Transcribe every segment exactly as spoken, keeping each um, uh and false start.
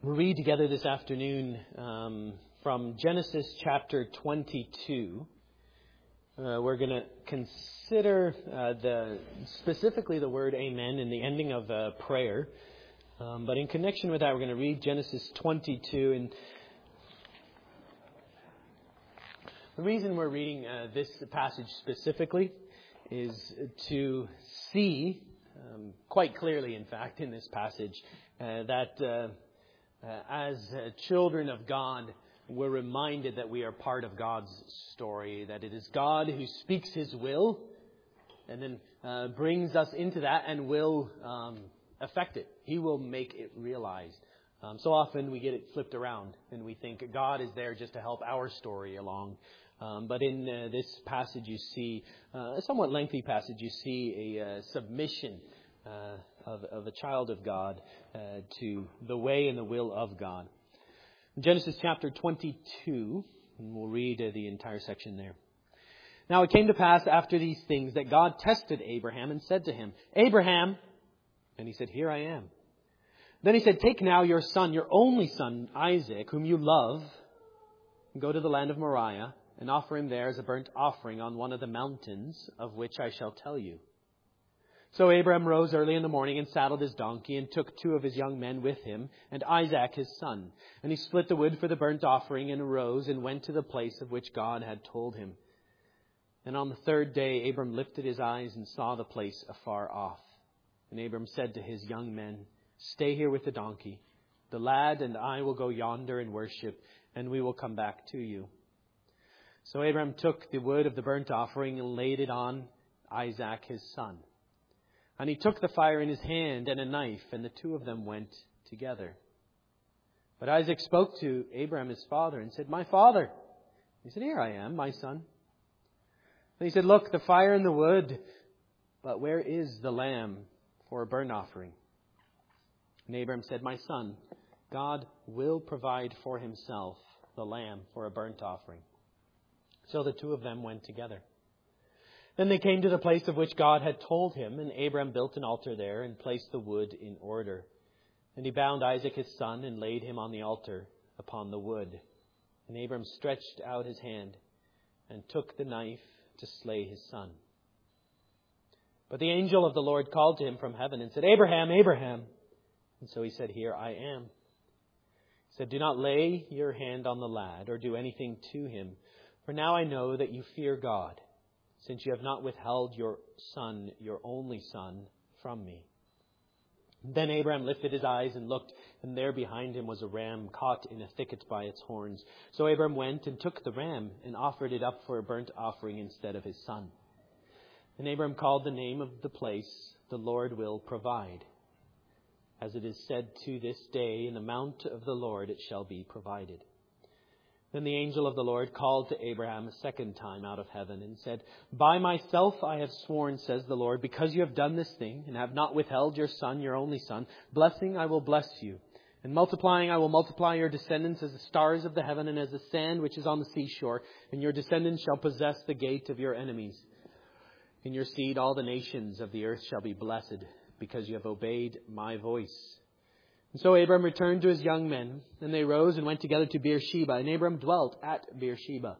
We'll read together this afternoon um, from Genesis chapter twenty-two. Uh, we're going to consider uh, the specifically the word amen in the ending of uh, prayer. Um, but in connection with that, we're going to read Genesis twenty-two. And the reason we're reading uh, this passage specifically is to see um, quite clearly, in fact, in this passage, uh, that uh, uh, as uh, children of God, we're reminded that we are part of God's story, that it is God who speaks His will and then uh, brings us into that and will um, affect it. He will make it realized. Um, so often we get it flipped around and we think God is there just to help our story along. Um, but in uh, this passage you see, uh, a somewhat lengthy passage, you see a uh, submission uh, of, of a child of God uh, to the way and the will of God. Genesis chapter twenty-two, and we'll read uh, the entire section there. Now it came to pass after these things that God tested Abraham and said to him, Abraham, and he said, Here I am. Then he said, Take now your son, your only son, Isaac, whom you love, and go to the land of Moriah, and offer him there as a burnt offering on one of the mountains of which I shall tell you. So Abraham rose early in the morning and saddled his donkey and took two of his young men with him and Isaac his son. And he split the wood for the burnt offering and arose and went to the place of which God had told him. And on the third day Abram lifted his eyes and saw the place afar off. And Abram said to his young men, Stay here with the donkey. The lad and I will go yonder and worship, and we will come back to you. So Abram took the wood of the burnt offering and laid it on Isaac his son. And he took the fire in his hand and a knife, and the two of them went together. But Isaac spoke to Abraham his father and said, My father. He said, Here I am, my son. And he said, Look, the fire and the wood, but where is the lamb for a burnt offering? And Abraham said, My son, God will provide for himself the lamb for a burnt offering. So the two of them went together. Then they came to the place of which God had told him, and Abraham built an altar there and placed the wood in order. And he bound Isaac his son and laid him on the altar upon the wood. And Abraham stretched out his hand and took the knife to slay his son. But the angel of the Lord called to him from heaven and said, Abraham, Abraham. And so he said, Here I am. He said, Do not lay your hand on the lad or do anything to him. For now I know that you fear God, since you have not withheld your son, your only son, from me. Then Abraham lifted his eyes and looked, and there behind him was a ram caught in a thicket by its horns. So Abraham went and took the ram and offered it up for a burnt offering instead of his son. And Abraham called the name of the place, The Lord Will Provide. As it is said to this day, In the mount of the Lord it shall be provided. Then the angel of the Lord called to Abraham a second time out of heaven and said, By myself I have sworn, says the Lord, because you have done this thing and have not withheld your son, your only son, blessing I will bless you. And multiplying I will multiply your descendants as the stars of the heaven and as the sand which is on the seashore. And your descendants shall possess the gate of your enemies. In your seed all the nations of the earth shall be blessed, because you have obeyed my voice. And so Abram returned to his young men, and they rose and went together to Beersheba, and Abram dwelt at Beersheba.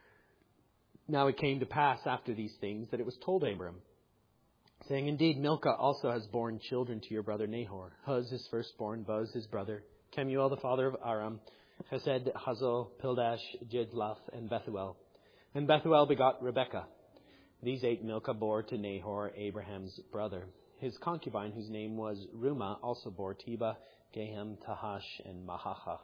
Now it came to pass after these things that it was told Abram, saying, Indeed, Milcah also has borne children to your brother Nahor, Huz his firstborn, Buz his brother, Kemuel the father of Aram, Hesed, Hazo, Pildash, Jidlaph, and Bethuel. And Bethuel begot Rebekah. These eight Milcah bore to Nahor, Abraham's brother. His concubine, whose name was Reumah, also bore Teba, Gehem, Tahash, and Mahacha.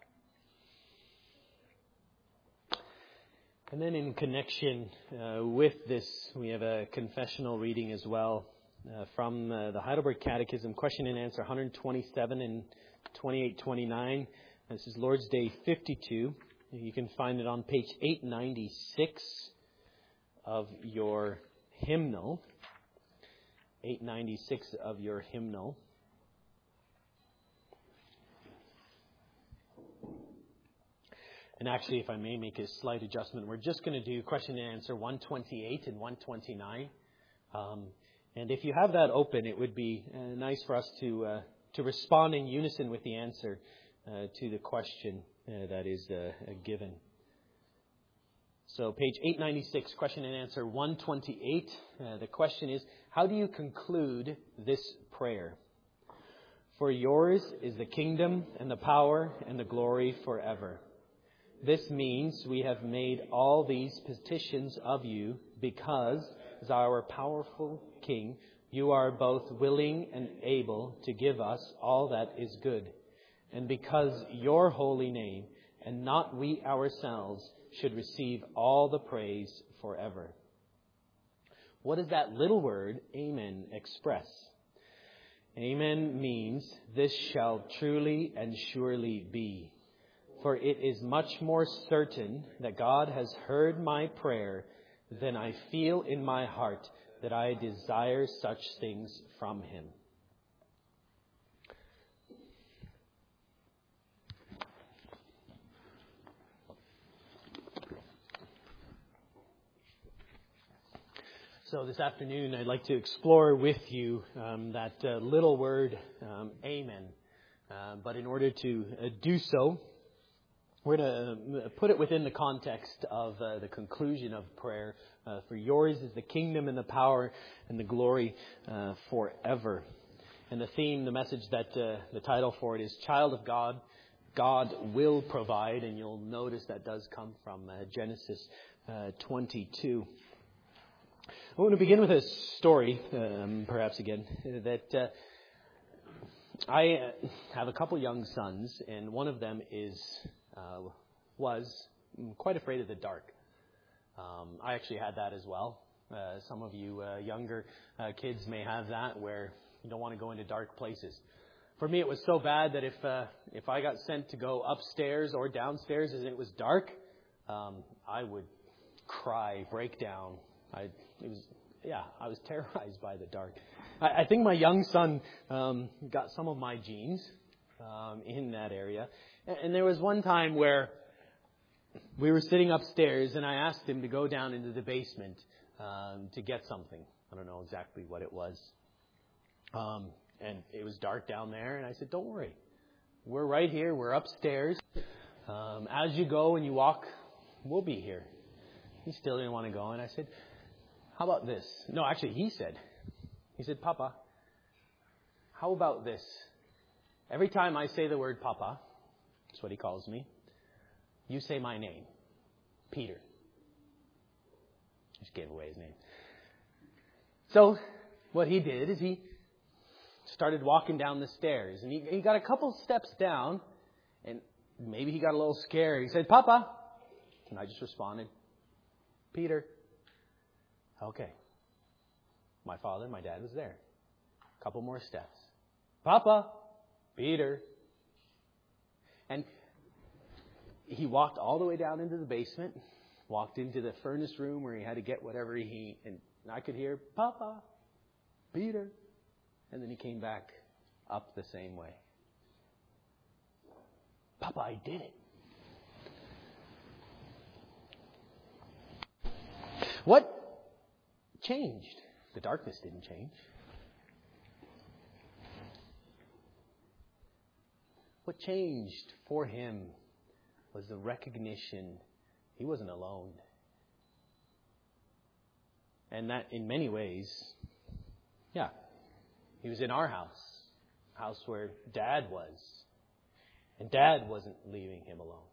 And then in connection uh, with this, we have a confessional reading as well uh, from uh, the Heidelberg Catechism, question and answer one twenty-seven and twenty-eight twenty-nine. This is Lord's Day fifty-two. You can find it on page eight ninety-six of your hymnal. eight ninety-six of your hymnal. And actually, if I may make a slight adjustment, we're just going to do question and answer one twenty-eight and one twenty-nine. Um, and if you have that open, it would be uh, nice for us to uh, to respond in unison with the answer uh, to the question uh, that is uh, given. So page eight ninety-six, question and answer one twenty-eight. Uh, the question is, how do you conclude this prayer? For yours is the kingdom and the power and the glory forever. This means we have made all these petitions of you because, as our powerful King, you are both willing and able to give us all that is good. And because your holy name, and not we ourselves, should receive all the praise forever. What does that little word, amen, express? Amen means this shall truly and surely be. For it is much more certain that God has heard my prayer than I feel in my heart that I desire such things from Him. So this afternoon, I'd like to explore with you um, that uh, little word, um, amen. Uh, but in order to uh, do so, we're going to put it within the context of uh, the conclusion of prayer. Uh, for yours is the kingdom and the power and the glory uh, forever. And the theme, the message that uh, the title for it is Child of God, God will provide. And you'll notice that does come from uh, Genesis uh, twenty-two. I want to begin with a story, um, perhaps again, that uh, I have a couple young sons, and one of them is uh, was quite afraid of the dark. Um, I actually had that as well. Uh, some of you uh, younger uh, kids may have that, where you don't want to go into dark places. For me, it was so bad that if uh, if I got sent to go upstairs or downstairs and it was dark, um, I would cry, break down. I it was yeah, I was terrorized by the dark. I, I think my young son um, got some of my genes um, in that area. And, and there was one time where we were sitting upstairs, and I asked him to go down into the basement um, to get something. I don't know exactly what it was. Um, and it was dark down there, and I said, "Don't worry, we're right here. We're upstairs. Um, as you go and you walk, we'll be here." He still didn't want to go, and I said, "How about this?" No, actually, he said, he said, "Papa, how about this? Every time I say the word Papa," that's what he calls me, "you say my name, Peter." Just gave away his name. So what he did is he started walking down the stairs, and he, he got a couple steps down, and maybe he got a little scared. He said, "Papa," and I just responded, "Peter." Okay. My father, my dad was there. A couple more steps. "Papa," "Peter." And he walked all the way down into the basement, walked into the furnace room where he had to get whatever he, and I could hear, "Papa," "Peter." And then he came back up the same way. "Papa, I did it." What changed? The darkness didn't change. What changed for him was the recognition he wasn't alone. And that in many ways, yeah, he was in our house, house where Dad was. And Dad wasn't leaving him alone.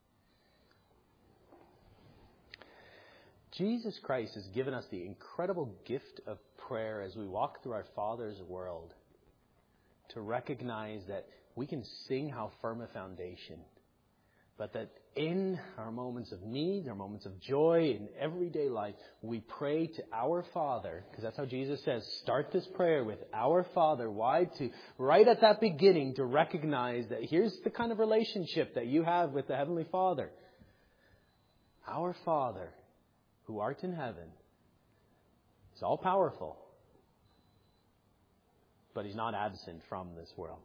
Jesus Christ has given us the incredible gift of prayer as we walk through our Father's world to recognize that we can sing how firm a foundation, but that in our moments of need, our moments of joy, in everyday life, we pray to our Father, because that's how Jesus says, start this prayer with our Father. Why? To right at that beginning to recognize that here's the kind of relationship that you have with the Heavenly Father. Our Father, who art in heaven, is all powerful, but He's not absent from this world.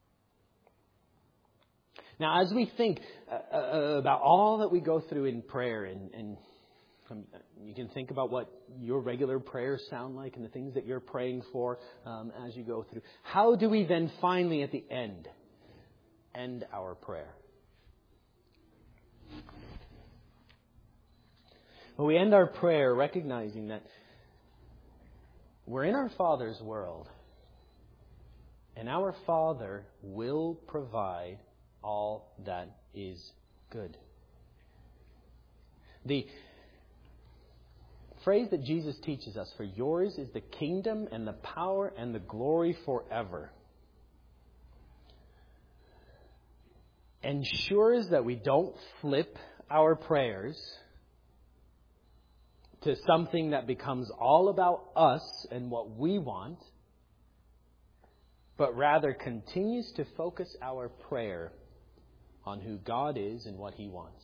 Now, as we think uh, uh, about all that we go through in prayer, and, and um, you can think about what your regular prayers sound like and the things that you're praying for um, as you go through. How do we then finally, at the end, end our prayer? Well, we end our prayer recognizing that we're in our Father's world, and our Father will provide all that is good. The phrase that Jesus teaches us, for yours is the kingdom and the power and the glory forever, ensures that we don't flip our prayers to something that becomes all about us and what we want, but rather continues to focus our prayer on who God is and what He wants.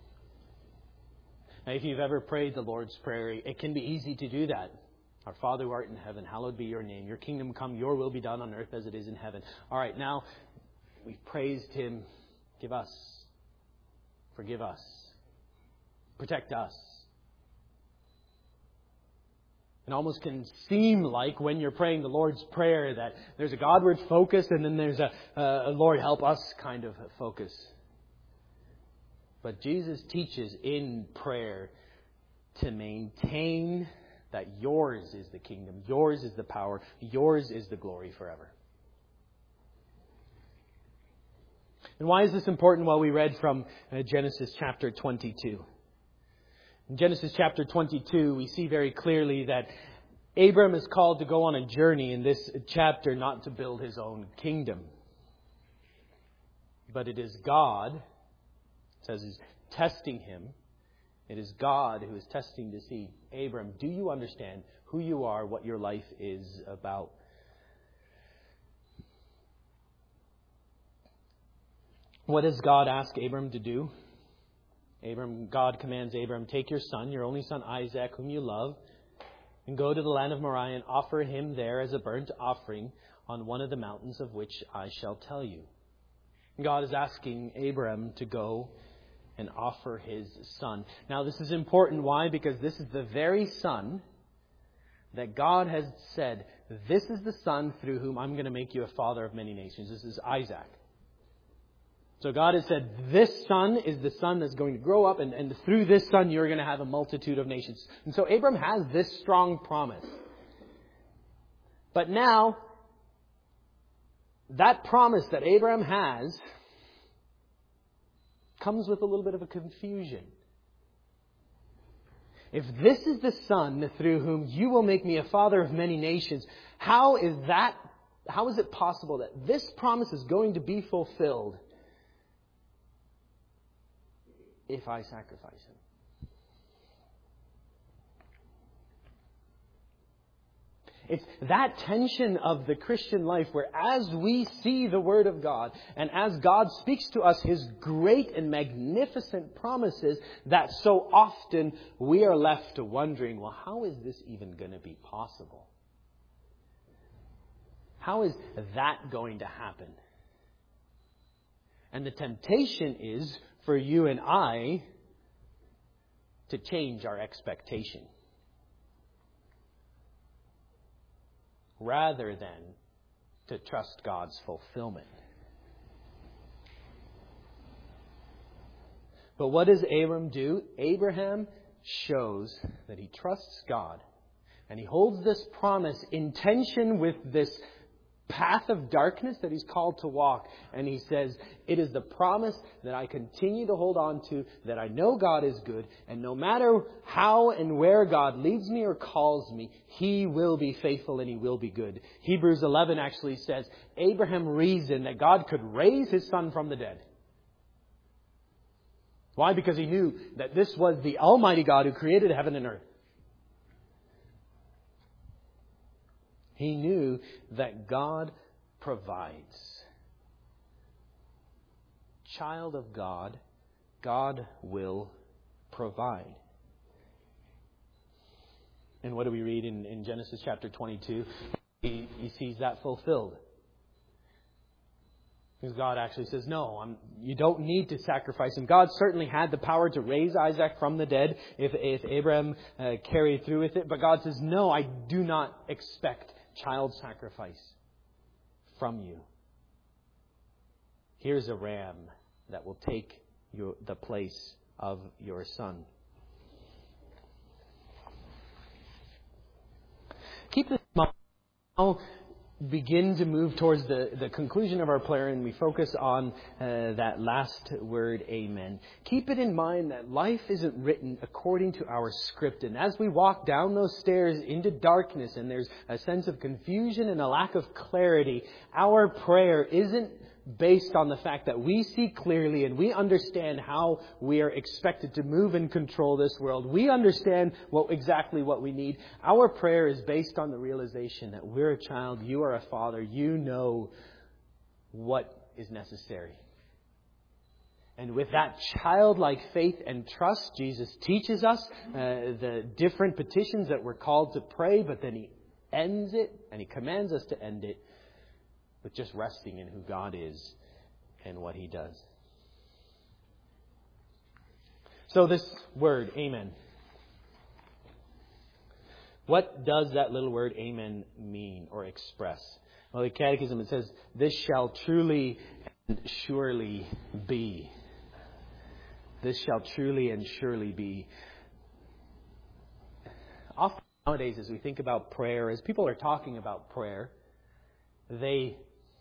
Now, if you've ever prayed the Lord's Prayer, it can be easy to do that. Our Father who art in heaven, hallowed be your name. Your kingdom come, your will be done on earth as it is in heaven. All right, now we've praised Him. Give us. Forgive us. Protect us. It almost can seem like when you're praying the Lord's Prayer that there's a Godward focus and then there's a, a Lord help us kind of focus. But Jesus teaches in prayer to maintain that yours is the kingdom, yours is the power, yours is the glory forever. And why is this important? Well, we read from uh, Genesis chapter twenty-two. In Genesis chapter twenty-two, we see very clearly that Abram is called to go on a journey in this chapter not to build his own kingdom. But it is God, it says he's testing him. It is God who is testing to see, Abram, do you understand who you are, what your life is about? What does God ask Abram to do? Abram, God commands Abram, take your son, your only son Isaac, whom you love, and go to the land of Moriah and offer him there as a burnt offering on one of the mountains of which I shall tell you. God is asking Abram to go and offer his son. Now this is important. Why? Because this is the very son that God has said, this is the son through whom I'm going to make you a father of many nations. This is Isaac. So God has said, this son is the son that's going to grow up, and, and through this son you're going to have a multitude of nations. And so Abram has this strong promise. But now, that promise that Abram has comes with a little bit of a confusion. If this is the son through whom you will make me a father of many nations, how is that, how is it possible that this promise is going to be fulfilled if I sacrifice him? It's that tension of the Christian life where as we see the Word of God and as God speaks to us His great and magnificent promises, that so often we are left to wondering, well, how is this even going to be possible? How is that going to happen? And the temptation is for you and I to change our expectation, rather than to trust God's fulfillment. But what does Abram do? Abraham shows that he trusts God, and he holds this promise in tension with this path of darkness that he's called to walk. And he says, it is the promise that I continue to hold on to, that I know God is good, and no matter how and where God leads me or calls me, He will be faithful and He will be good. Hebrews eleven actually says, Abraham reasoned that God could raise his son from the dead. Why? Because he knew that this was the Almighty God who created heaven and earth. He knew that God provides. Child of God, God will provide. And what do we read in, in Genesis chapter twenty-two? He, he sees that fulfilled. Because God actually says, no, I'm, you don't need to sacrifice him. God certainly had the power to raise Isaac from the dead if, if Abraham uh, carried through with it. But God says, no, I do not expect child sacrifice from you. Here's a ram that will take your, the place of your son. Keep this in mind. I'll begin to move towards the, the conclusion of our prayer, and we focus on uh, that last word, amen. Keep it in mind that life isn't written according to our script. And as we walk down those stairs into darkness and there's a sense of confusion and a lack of clarity, our prayer isn't based on the fact that we see clearly and we understand how we are expected to move and control this world. We understand what exactly what we need. Our prayer is based on the realization that we're a child, you are a father, you know what is necessary. And with that childlike faith and trust, Jesus teaches us uh, the different petitions that we're called to pray, but then He ends it and He commands us to end it with just resting in who God is and what He does. So this word, amen. What does that little word, amen, mean or express? Well, the Catechism, it says, this shall truly and surely be. This shall truly and surely be. Often nowadays, as we think about prayer, as people are talking about prayer, they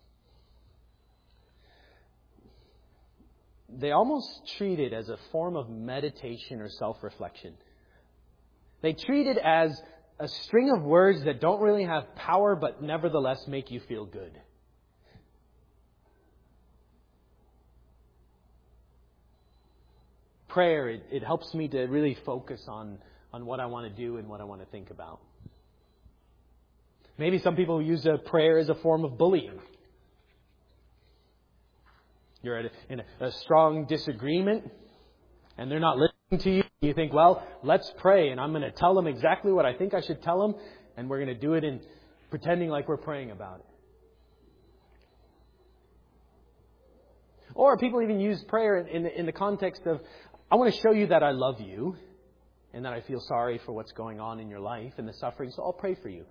They almost treat it as a form of meditation or self-reflection. They treat it as a string of words that don't really have power but nevertheless make you feel good. Prayer, it, it helps me to really focus on, on what I want to do and what I want to think about. Maybe some people use a prayer as a form of bullying. You're at a, in a, a strong disagreement and they're not listening to you. You think, well, let's pray and I'm going to tell them exactly what I think I should tell them, and we're going to do it in pretending like we're praying about it. Or people even use prayer in, in, in the context of, I want to show you that I love you and that I feel sorry for what's going on in your life and the suffering, so I'll pray for you.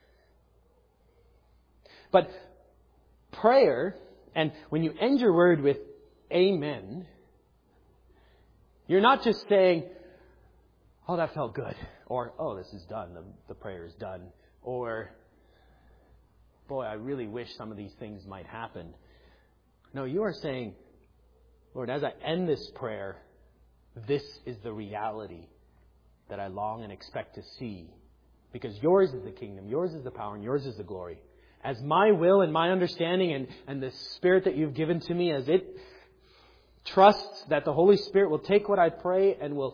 But prayer, and when you end your word with amen, you're not just saying, oh, that felt good. Or, oh, this is done. The, the prayer is done. Or, boy, I really wish some of these things might happen. No, you are saying, Lord, as I end this prayer, this is the reality that I long and expect to see. Because yours is the kingdom, yours is the power, and yours is the glory. As my will and my understanding and, and the Spirit that you've given to me, as it trusts that the Holy Spirit will take what I pray and will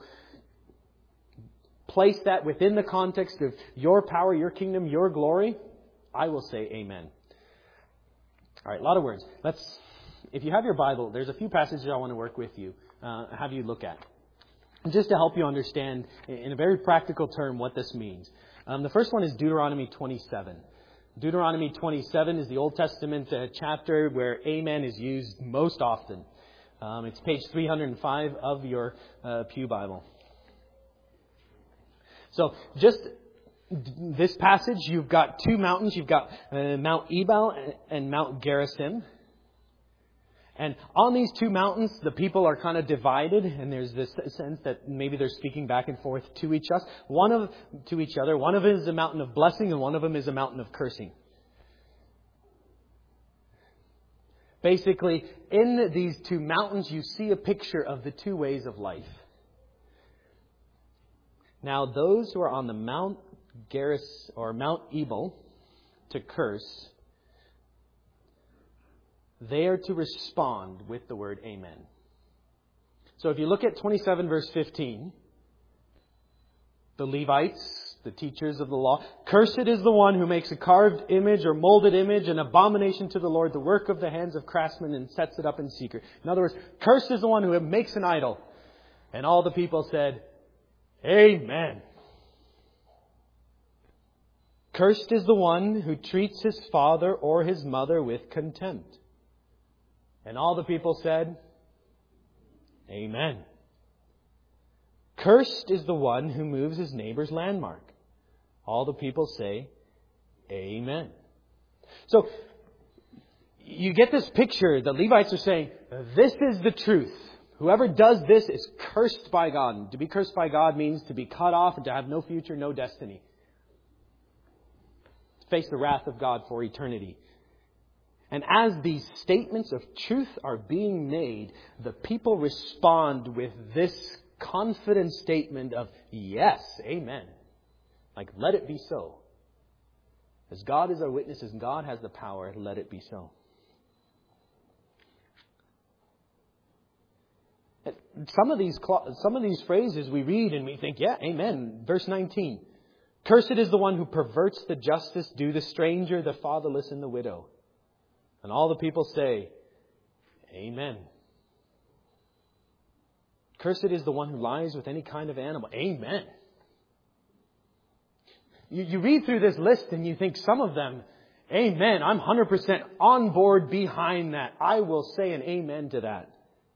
place that within the context of your power, your kingdom, your glory, I will say amen. All right, a lot of words. Let's, if you have your Bible, there's a few passages I want to work with you, uh, have you look at. Just to help you understand in a very practical term what this means. Um, the first one is Deuteronomy twenty-seven. Deuteronomy twenty-seven is the Old Testament uh, chapter where amen is used most often. Um, it's page three hundred five of your uh, Pew Bible. So just this passage, you've got two mountains. You've got uh, Mount Ebal and, and Mount Gerizim. And on these two mountains, the people are kind of divided, and there's this sense that maybe they're speaking back and forth to each us, one of to each other. One of them is a mountain of blessing, and one of them is a mountain of cursing. Basically, in these two mountains, you see a picture of the two ways of life. Now, those who are on the Mount Gerizim or Mount Ebal to curse, they are to respond with the word amen. So if you look at twenty-seven verse fifteen, the Levites, the teachers of the law, cursed is the one who makes a carved image or molded image, an abomination to the Lord, the work of the hands of craftsmen, and sets it up in secret. In other words, cursed is the one who makes an idol. And all the people said, amen. Cursed is the one who treats his father or his mother with contempt. And all the people said, amen. Cursed is the one who moves his neighbor's landmark. All the people say, amen. So, you get this picture. The Levites are saying, this is the truth. Whoever does this is cursed by God. And to be cursed by God means to be cut off and to have no future, no destiny. Face the wrath of God for eternity. And as these statements of truth are being made, the people respond with this confident statement of, yes, amen. Like, let it be so. As God is our witness, as God has the power, let it be so. Some of these some of these phrases we read and we think, yeah, amen. Verse nineteen. Cursed is the one who perverts the justice due the stranger, the fatherless, and the widow. And all the people say, amen. Cursed is the one who lies with any kind of animal. Amen. You, you read through this list and you think some of them, amen. I'm one hundred percent on board behind that. I will say an amen to that.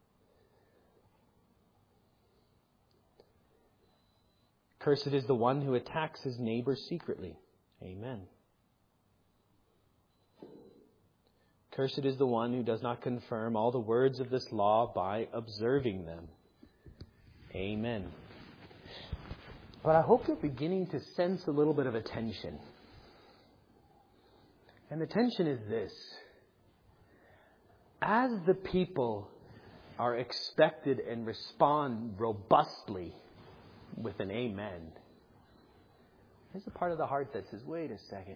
Cursed is the one who attacks his neighbor secretly. Amen. Cursed is the one who does not confirm all the words of this law by observing them. Amen. But I hope you're beginning to sense a little bit of a tension. And the tension is this. As the people are expected and respond robustly with an amen, there's a part of the heart that says, wait a second.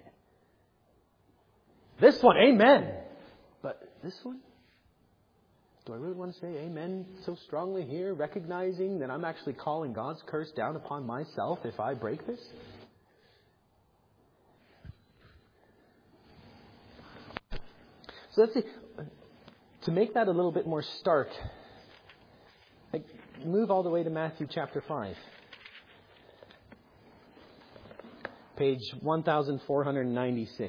This one, amen. But this one? Do I really want to say amen so strongly here, recognizing that I'm actually calling God's curse down upon myself if I break this? So let's see. To make that a little bit more stark, like, move all the way to Matthew chapter five. Page one thousand four hundred ninety-six.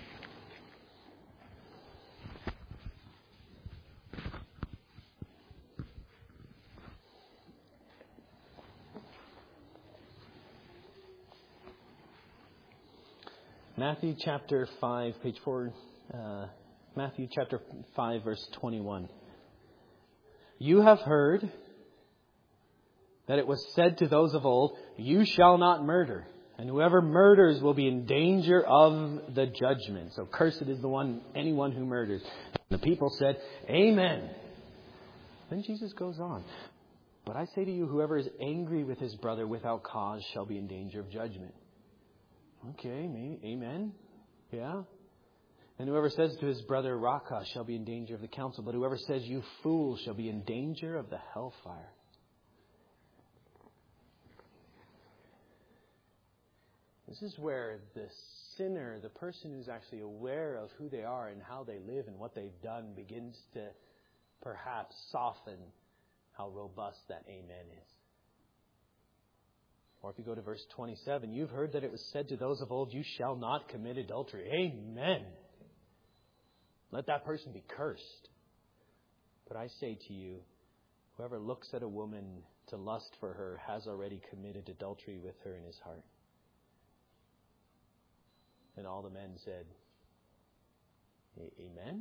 Matthew chapter five, page four, uh, Matthew chapter five, verse twenty-one. You have heard that it was said to those of old, you shall not murder. And whoever murders will be in danger of the judgment. So cursed is the one, anyone who murders. And the people said, amen. Then Jesus goes on. But I say to you, whoever is angry with his brother without cause shall be in danger of judgment. Okay, maybe, amen. Yeah. And whoever says to his brother, Raka, shall be in danger of the council. But whoever says, you fool, shall be in danger of the hellfire. This is where the sinner, the person who's actually aware of who they are and how they live and what they've done, begins to perhaps soften how robust that amen is. Or if you go to verse twenty-seven, you've heard that it was said to those of old, you shall not commit adultery. Amen. Let that person be cursed. But I say to you, whoever looks at a woman to lust for her has already committed adultery with her in his heart. And all the men said, amen?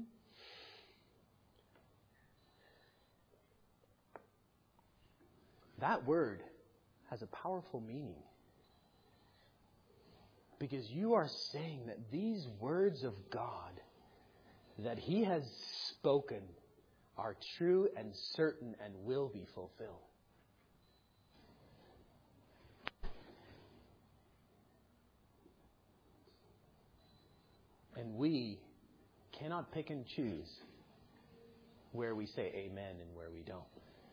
That word has a powerful meaning. Because you are saying that these words of God that He has spoken are true and certain and will be fulfilled. And we cannot pick and choose where we say amen and where we don't.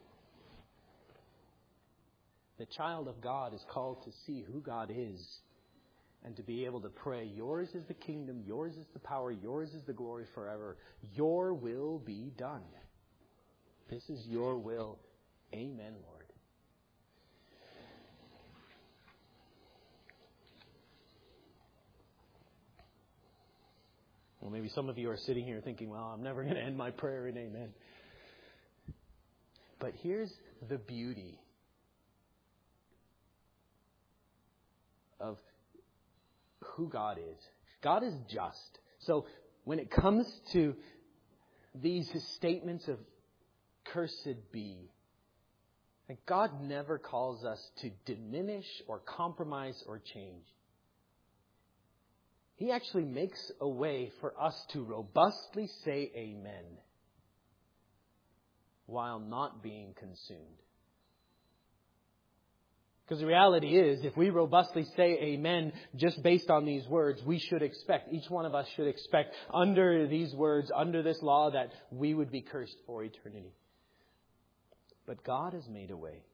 The child of God is called to see who God is and to be able to pray, yours is the kingdom, yours is the power, yours is the glory forever. Your will be done. This is your will. Amen, Lord. Well, maybe some of you are sitting here thinking, well, I'm never going to end my prayer in amen. But here's the beauty of who God is. God is just. So when it comes to these statements of cursed be, that God never calls us to diminish or compromise or change. He actually makes a way for us to robustly say amen while not being consumed. Because the reality is, if we robustly say amen just based on these words, we should expect, each one of us should expect under these words, under this law, that we would be cursed for eternity. But God has made a way.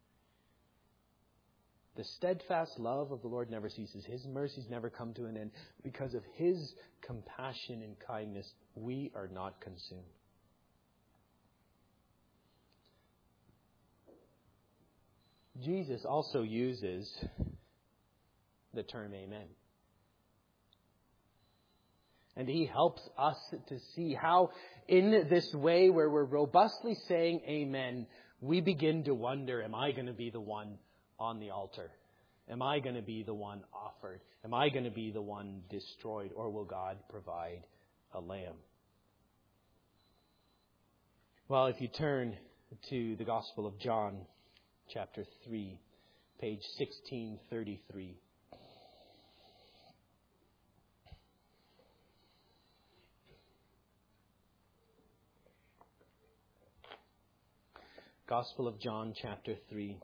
The steadfast love of the Lord never ceases. His mercies never come to an end. Because of His compassion and kindness, we are not consumed. Jesus also uses the term amen. And He helps us to see how in this way where we're robustly saying amen, we begin to wonder, am I going to be the one on the altar? Am I going to be the one offered? Am I going to be the one destroyed? Or will God provide a lamb? Well, if you turn to the Gospel of John, chapter three, page sixteen thirty-three. Gospel of John, chapter three.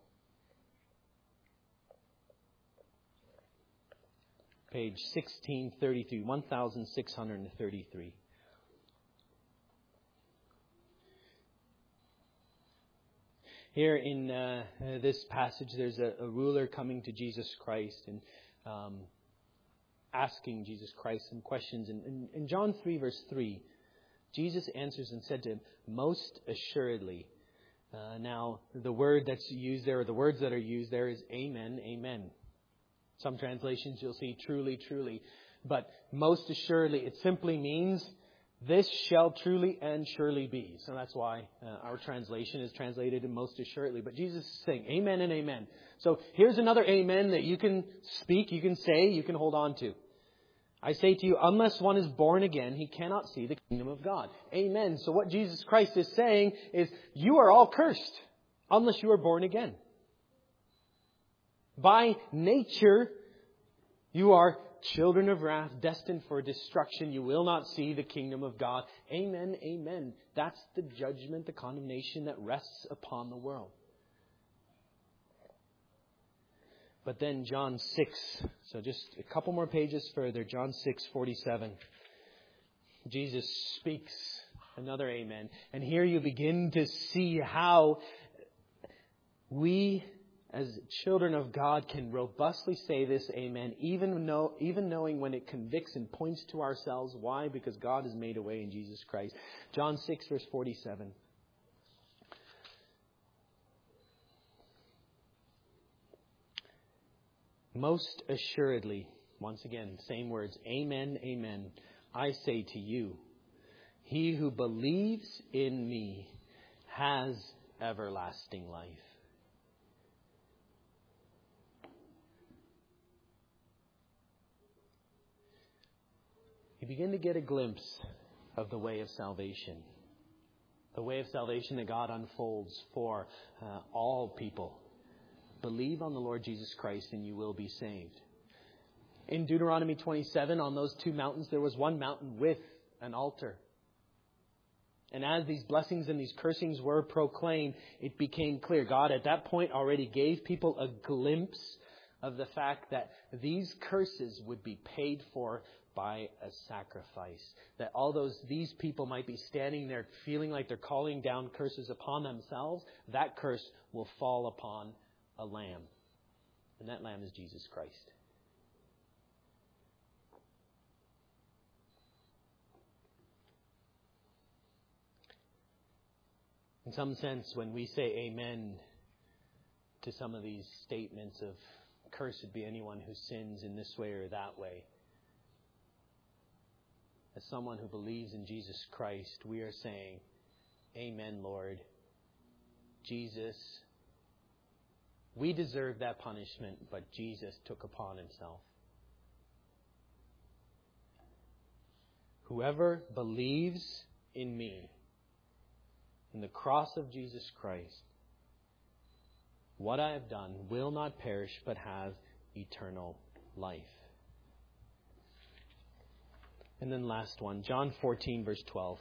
Page sixteen thirty-three, one thousand six hundred thirty-three. Here in uh, this passage, there's a, a ruler coming to Jesus Christ and um, asking Jesus Christ some questions. And in, in John three, verse three, Jesus answers and said to him, "Most assuredly." Uh, now, the word that's used there, or the words that are used there is amen, amen. Some translations you'll see truly, truly. But most assuredly, it simply means this shall truly and surely be. So that's why uh, our translation is translated in most assuredly. But Jesus is saying amen and amen. So here's another amen that you can speak, you can say, you can hold on to. I say to you, unless one is born again, he cannot see the kingdom of God. Amen. So what Jesus Christ is saying is, you are all cursed unless you are born again. By nature, you are children of wrath, destined for destruction. You will not see the kingdom of God. Amen, amen. That's the judgment, the condemnation that rests upon the world. But then John six, so just a couple more pages further, John six forty-seven. Jesus speaks another amen. And here you begin to see how we, as children of God, can robustly say this amen, even know, even knowing when it convicts and points to ourselves. Why? Because God has made a way in Jesus Christ. John six, verse forty-seven. Most assuredly, once again, same words, amen, amen, I say to you, he who believes in me has everlasting life. You begin to get a glimpse of the way of salvation. The way of salvation that God unfolds for uh, all people. Believe on the Lord Jesus Christ and you will be saved. In Deuteronomy twenty-seven, on those two mountains, there was one mountain with an altar. And as these blessings and these cursings were proclaimed, it became clear. God at that point already gave people a glimpse of the fact that these curses would be paid for by a sacrifice. That all those these people might be standing there feeling like they're calling down curses upon themselves. That curse will fall upon a lamb. And that lamb is Jesus Christ. In some sense, when we say amen to some of these statements of cursed be anyone who sins in this way or that way, as someone who believes in Jesus Christ, we are saying, amen, Lord. Jesus, we deserve that punishment, but Jesus took upon himself. Whoever believes in me, in the cross of Jesus Christ, what I have done will not perish but have eternal life. And then last one, John fourteen, verse twelve.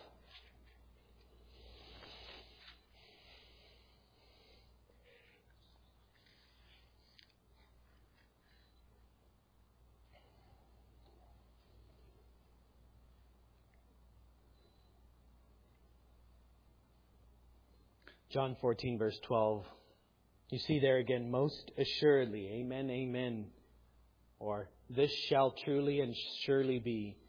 John fourteen, verse twelve. You see there again, most assuredly, amen, amen. Or, this shall truly and surely be.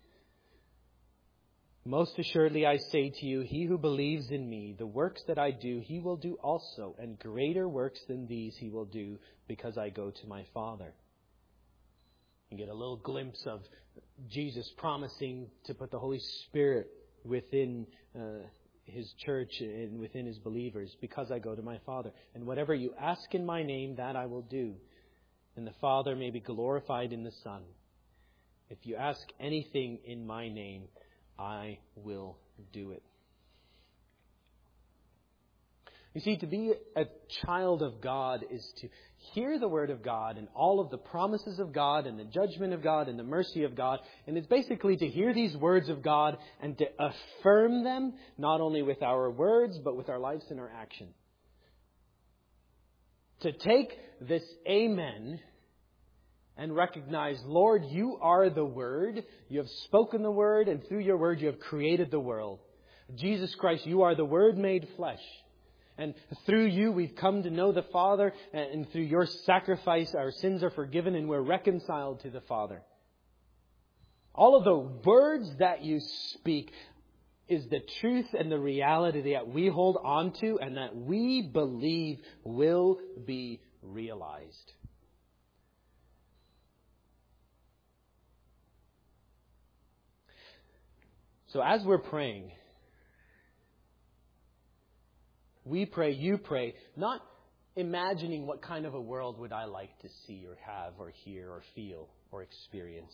Most assuredly I say to you, he who believes in me, the works that I do, he will do also, and greater works than these he will do, because I go to my Father. You get a little glimpse of Jesus promising to put the Holy Spirit within uh, His church and within His believers, because I go to my Father. And whatever you ask in my name, that I will do. And the Father may be glorified in the Son. If you ask anything in my name, I will do it. You see, to be a child of God is to hear the Word of God and all of the promises of God and the judgment of God and the mercy of God. And it's basically to hear these words of God and to affirm them, not only with our words, but with our lives and our action. To take this amen and recognize, Lord, you are the Word. You have spoken the Word, and through your Word you have created the world. Jesus Christ, you are the Word made flesh. And through you we've come to know the Father, and through your sacrifice our sins are forgiven and we're reconciled to the Father. All of the words that you speak is the truth and the reality that we hold on to and that we believe will be realized. So as we're praying, we pray, you pray, not imagining what kind of a world would I like to see or have or hear or feel or experience.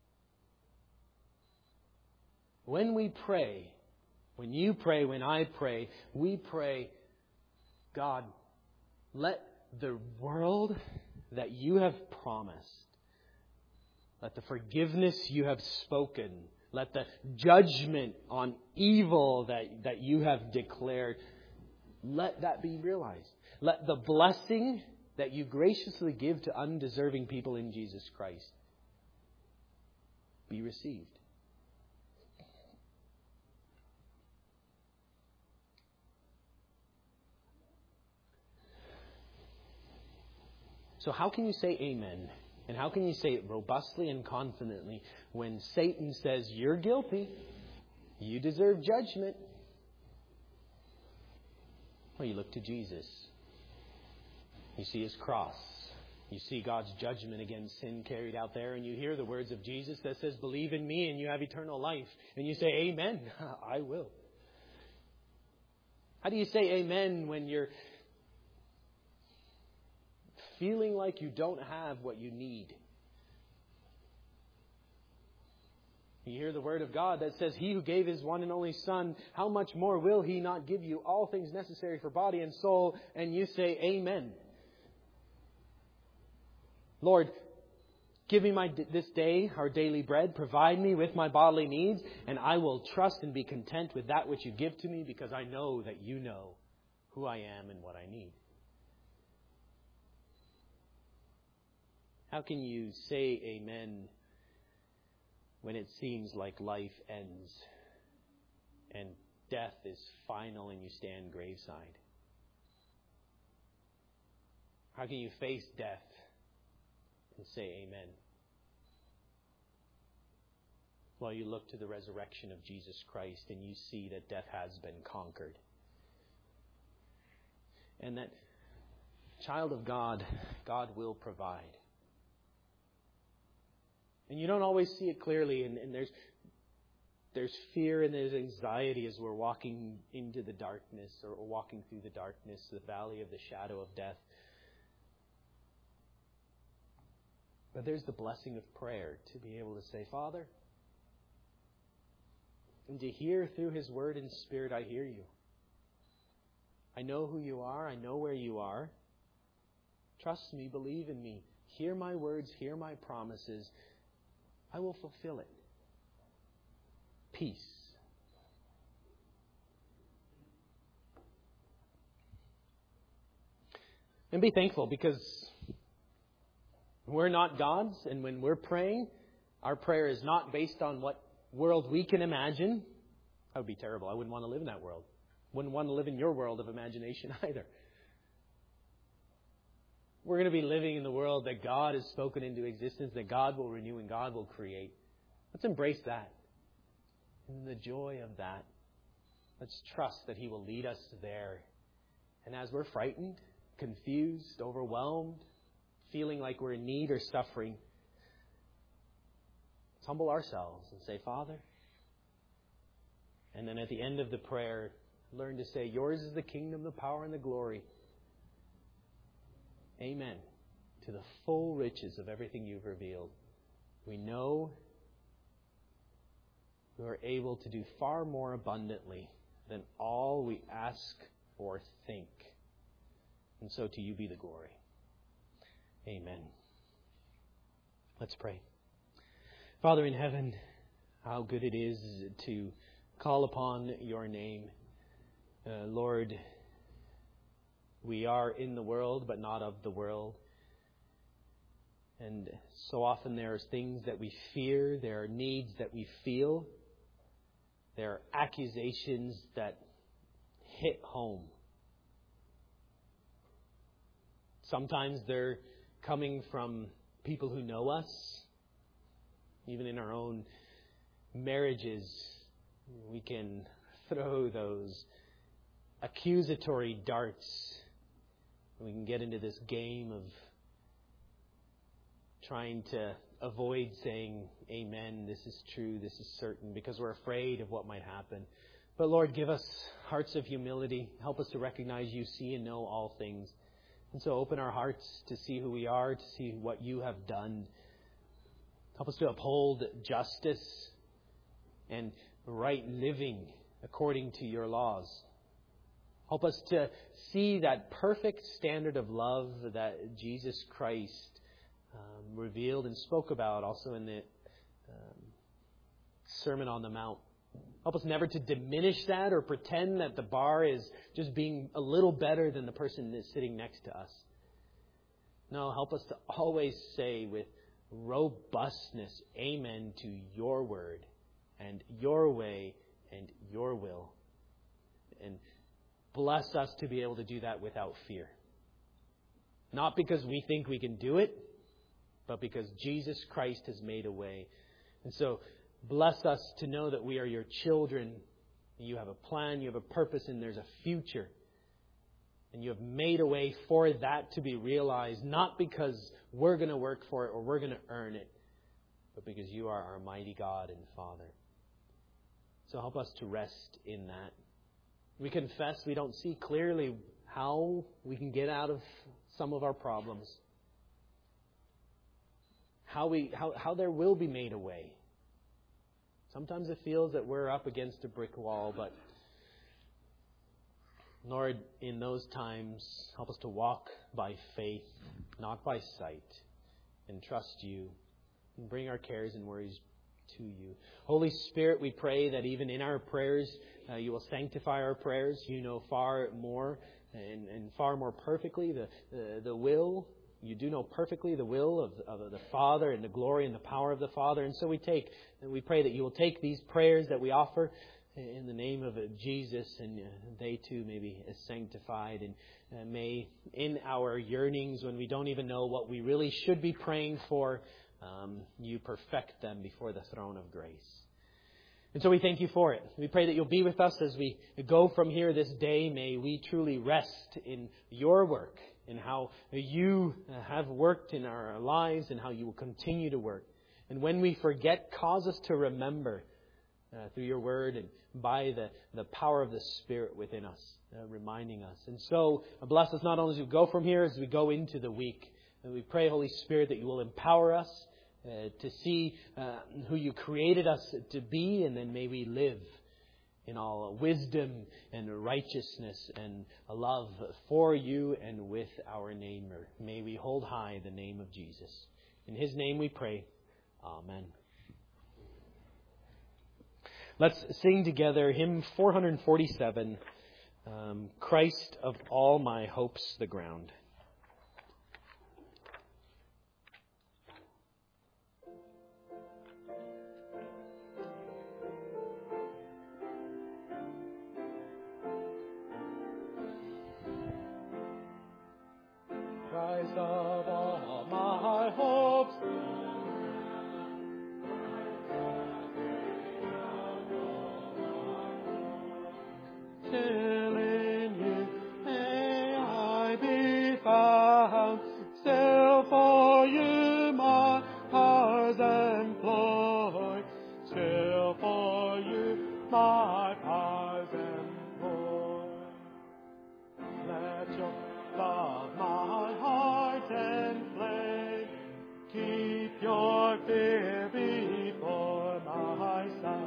When we pray, when you pray, when I pray, we pray, God, let the world that you have promised, let the forgiveness you have spoken, let the judgment on evil that, that you have declared, let that be realized. Let the blessing that you graciously give to undeserving people in Jesus Christ be received. So how can you say amen? And how can you say it robustly and confidently when Satan says, you're guilty, you deserve judgment? Well, you look to Jesus. You see His cross. You see God's judgment against sin carried out there. And you hear the words of Jesus that says, believe in me and you have eternal life. And you say, amen. I will. How do you say amen when you're feeling like you don't have what you need? You hear the word of God that says, He who gave His one and only Son, how much more will He not give you all things necessary for body and soul? And you say, amen. Lord, give me my this day our daily bread. Provide me with my bodily needs. And I will trust and be content with that which you give to me, because I know that you know who I am and what I need. How can you say amen when it seems like life ends and death is final and you stand graveside? How can you face death and say amen? Well, you look to the resurrection of Jesus Christ and you see that death has been conquered. And that, child of God, God will provide. And you don't always see it clearly, and, and there's there's fear and there's anxiety as we're walking into the darkness or walking through the darkness, the valley of the shadow of death. But there's the blessing of prayer to be able to say, Father, And to hear through His Word and Spirit, I hear you. I know who you are. I know where you are. Trust me. Believe in me. Hear my words. Hear my promises. I will fulfill it. Peace. And be thankful, because we're not gods, and when we're praying, our prayer is not based on what world we can imagine. That would be terrible. I wouldn't want to live in that world. Wouldn't want to live in your world of imagination either. We're going to be living in the world that God has spoken into existence, that God will renew and God will create. Let's embrace that. And the joy of that, let's trust that He will lead us there. And as we're frightened, confused, overwhelmed, feeling like we're in need or suffering, let's humble ourselves and say, Father. And then at the end of the prayer, learn to say, yours is the kingdom, the power, and the glory. Amen. To the full riches of everything you've revealed. We know we are able to do far more abundantly than all we ask or think. And so to you be the glory. Amen. Let's pray. Father in heaven, how good it is to call upon your name. Uh, Lord, we are in the world, but not of the world. And so often there are things that we fear. There are needs that we feel. There are accusations that hit home. Sometimes they're coming from people who know us. Even in our own marriages, we can throw those accusatory darts. We can get into this game of trying to avoid saying, amen, this is true, this is certain, because we're afraid of what might happen. But Lord, give us hearts of humility. Help us to recognize you see and know all things. And so open our hearts to see who we are, to see what you have done. Help us to uphold justice and right living according to your laws. Help us to see that perfect standard of love that Jesus Christ um, revealed and spoke about also in the um, Sermon on the Mount. Help us never to diminish that or pretend that the bar is just being a little better than the person that's sitting next to us. No, help us to always say with robustness, amen to your word and your way and your will. And bless us to be able to do that without fear. Not because we think we can do it, but because Jesus Christ has made a way. And so bless us to know that we are your children. You have a plan, you have a purpose, and there's a future. And you have made a way for that to be realized, not because we're going to work for it or we're going to earn it, but because you are our mighty God and Father. So help us to rest in that. We confess we don't see clearly how we can get out of some of our problems. How we how, how there will be made a way. Sometimes it feels that we're up against a brick wall, but Lord, in those times, help us to walk by faith, not by sight, and trust you, and bring our cares and worries to you. Holy Spirit, we pray that even in our prayers, uh, you will sanctify our prayers. You know far more and, and far more perfectly the, the, the will. You do know perfectly the will of, of the Father and the glory and the power of the Father. And so we take, and we pray that you will take these prayers that we offer in the name of Jesus, and they too may be sanctified. And uh, may in our yearnings, when we don't even know what we really should be praying for, um, you perfect them before the throne of grace. And so we thank you for it. We pray that you'll be with us as we go from here this day. May we truly rest in your work, in how you have worked in our lives and how you will continue to work. And when we forget, cause us to remember uh, through your word and by the, the power of the Spirit within us, uh, reminding us. And so uh, bless us not only as we go from here, as we go into the week. And we pray, Holy Spirit, that you will empower us uh, to see uh, who you created us to be, and then may we live in all wisdom and righteousness and love for you and with our neighbor. May we hold high the name of Jesus. In his name we pray. Amen. Let's sing together hymn four forty-seven, um, Christ of all my hopes the ground. Christ of all my hopes, till in you may I be found, still for you my powers employ, still for you my powers employ. Let your love my heart enflame, keep your fear before my sight.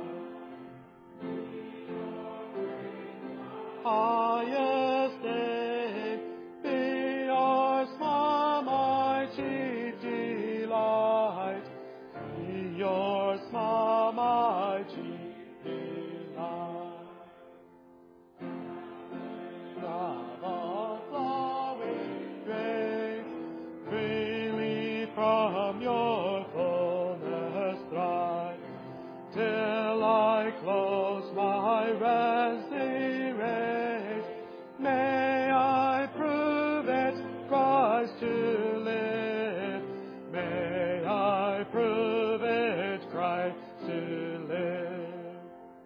Highest aim, be yours for my chief delight, be yours for my chief delight. Love of flowing grace, freely from your fullness thrive, till I close my resting race. May I prove it, Christ to live. May I prove it, Christ to live.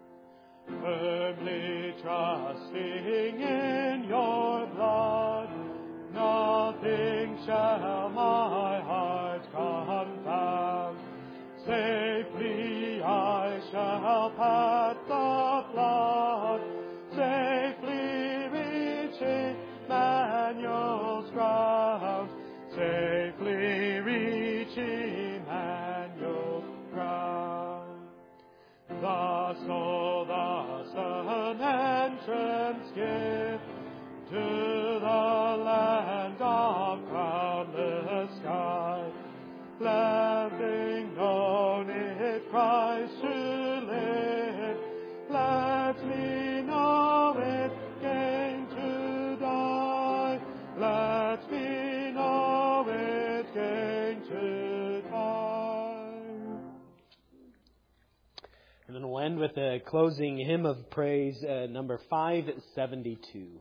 Firmly trusting in your blood, nothing shall my heart confound. Safely I shall pass the flood, safely reaching Emmanuel's ground, safely reaching Emmanuel's ground. The soul thus an entrance give to the land of cloudless sky, letting known it Christ to live. Let me know it gain to die. Let me know it gain to die. And then we'll end with a closing hymn of praise, uh, number five seventy-two.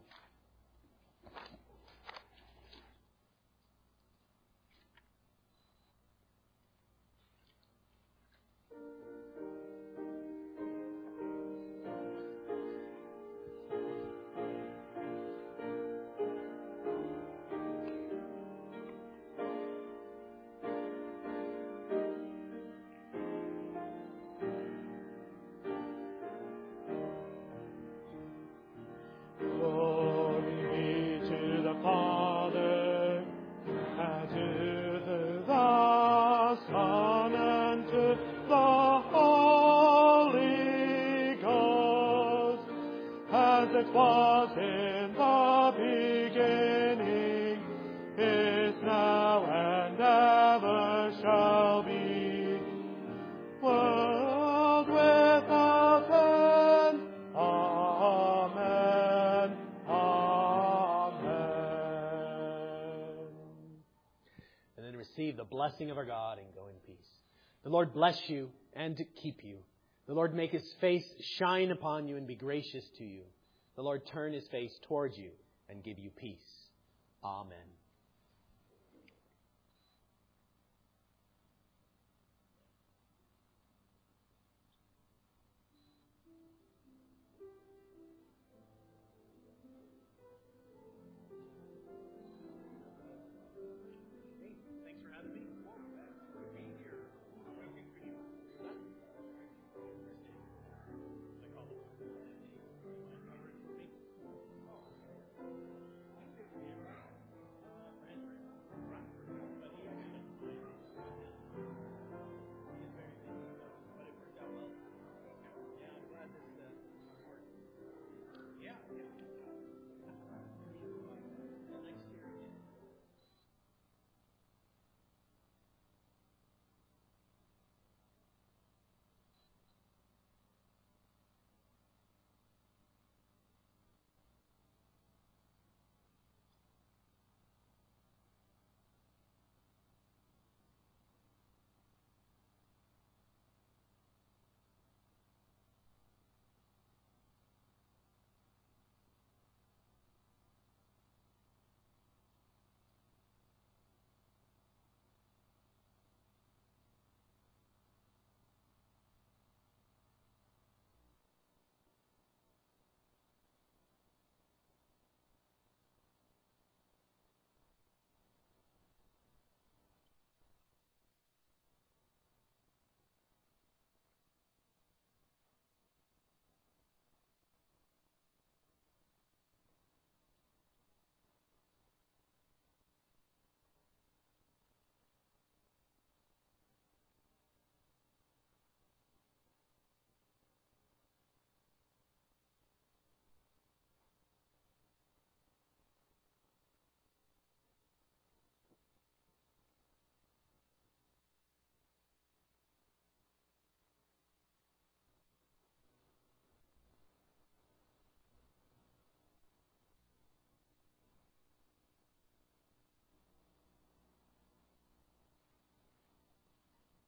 It was in the beginning, is now, and ever shall be, world without end. Amen. Amen. And then receive the blessing of our God and go in peace. The Lord bless you and keep you. The Lord make his face shine upon you and be gracious to you. The Lord turn his face towards you and give you peace. Amen.